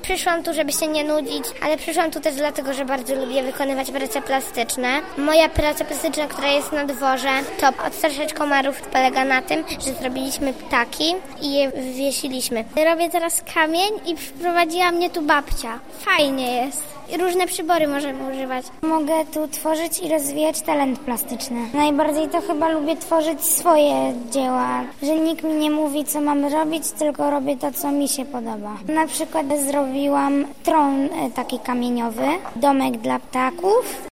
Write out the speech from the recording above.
Przyszłam tu, żeby się nie nudzić, ale przyszłam tu też dlatego, że bardzo lubię wykonywać prace plastyczne. Moja praca plastyczna, która jest na dworze, to odstraszać komarów, polega na tym, że zrobiliśmy ptaki i je wywiesiliśmy. Robię teraz kamień i wprowadziła mnie tu babcia. Fajnie jest. Różne przybory możemy używać. Mogę tu tworzyć i rozwijać talent plastyczny. Najbardziej to chyba lubię tworzyć swoje dzieła, że nikt mi nie mówi, co mam robić, tylko robię to, co mi się podoba. Na przykład zrobiłam tron taki kamieniowy, domek dla ptaków